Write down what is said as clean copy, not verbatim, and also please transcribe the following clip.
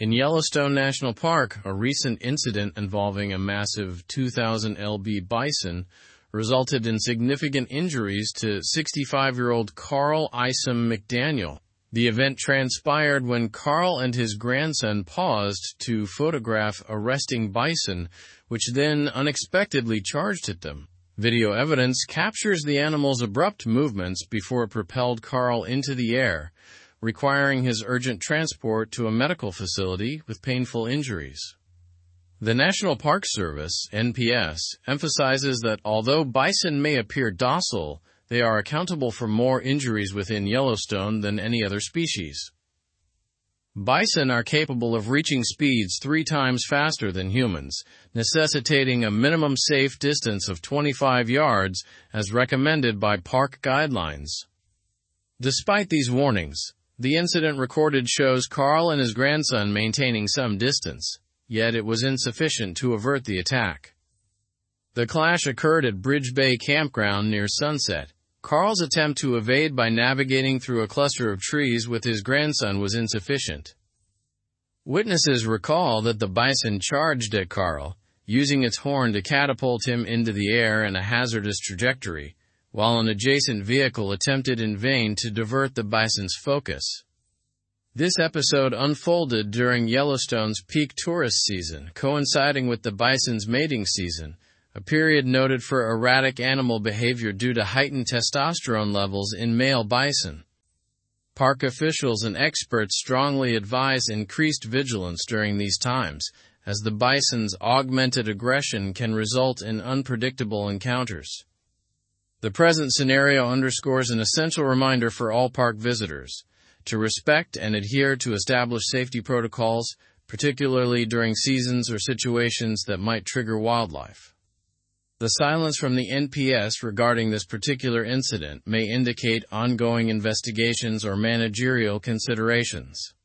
In Yellowstone National Park, a recent incident involving a massive 2,000 lb bison resulted in significant injuries to 65-year-old Carl Isom McDaniel. The event transpired when Carl and his grandson paused to photograph a resting bison, which then unexpectedly charged at them. Video evidence captures the animal's abrupt movements before it propelled Carl into the air, requiring his urgent transport to a medical facility with painful injuries. The National Park Service, NPS, emphasizes that although bison may appear docile, they are accountable for more injuries within Yellowstone than any other species. Bison are capable of reaching speeds 3 times faster than humans, necessitating a minimum safe distance of 25 yards as recommended by park guidelines. Despite these warnings, the incident recorded shows Carl and his grandson maintaining some distance, yet it was insufficient to avert the attack. The clash occurred at Bridge Bay Campground near sunset. Carl's attempt to evade by navigating through a cluster of trees with his grandson was insufficient. Witnesses recall that the bison charged at Carl, using its horn to catapult him into the air in a hazardous trajectory, while an adjacent vehicle attempted in vain to divert the bison's focus. This episode unfolded during Yellowstone's peak tourist season, coinciding with the bison's mating season, a period noted for erratic animal behavior due to heightened testosterone levels in male bison. Park officials and experts strongly advise increased vigilance during these times, as the bison's augmented aggression can result in unpredictable encounters. The present scenario underscores an essential reminder for all park visitors to respect and adhere to established safety protocols, particularly during seasons or situations that might trigger wildlife. The silence from the NPS regarding this particular incident may indicate ongoing investigations or managerial considerations.